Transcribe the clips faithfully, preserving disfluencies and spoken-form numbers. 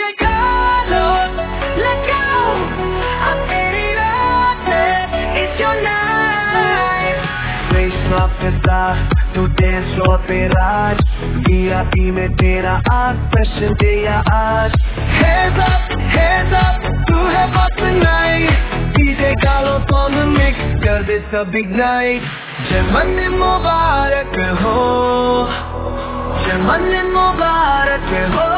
DJ Carlos, let go. I'm getting lost, it's your night. Face my fita, tu dance floor pe raaj. V I P में तेरा आग fashion तेरा आज. Hands up, hands up, तू है boss tonight. D J Carlos on the mix, कर दे सब ignite. जन्मदिन मुबारक हो, जन्मदिन मुबारक हो,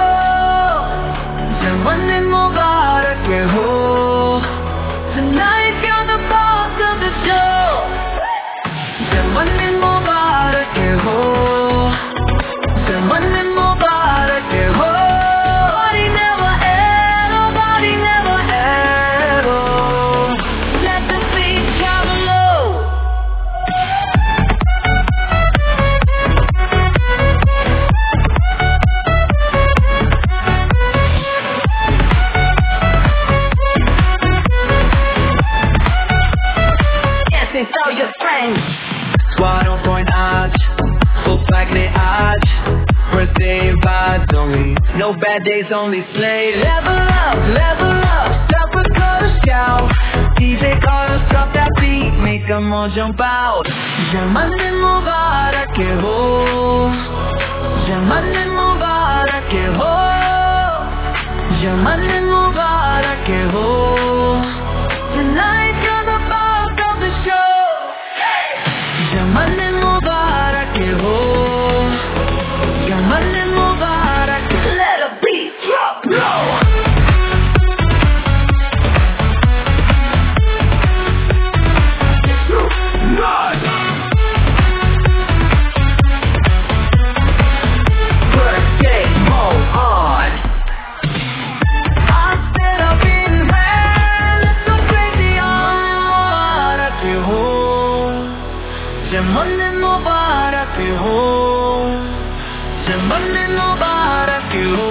जन्मदिन मुबारक हो. Tonight you're the boss of the show. जन्मदिन मुबारक हो, जन्मदिन मुबारक हो. Nobody never had, nobody never had. Oh, let the beat travel low. Yes, it's all your friends. Squad on point आज, full flag ने आज. Birthday vibes only, no bad days only. Slay, level up, level up, stop with color scout. D J Carlos drop that beat, make them all jump out. जन्मदिन मुबारक हो, जन्मदिन मुबारक हो, जन्मदिन मुबारक हो. Tonight you're the boss of the show. जन्मदिन मुबारक हो, जन्मदिन मुबारक. Let the beat drop low. Birthday mode on. I said I've been mad, let's go crazy on. मुबारक हो, जन्मदिन मुबारक हो, जन्मदिन मुबारक हो.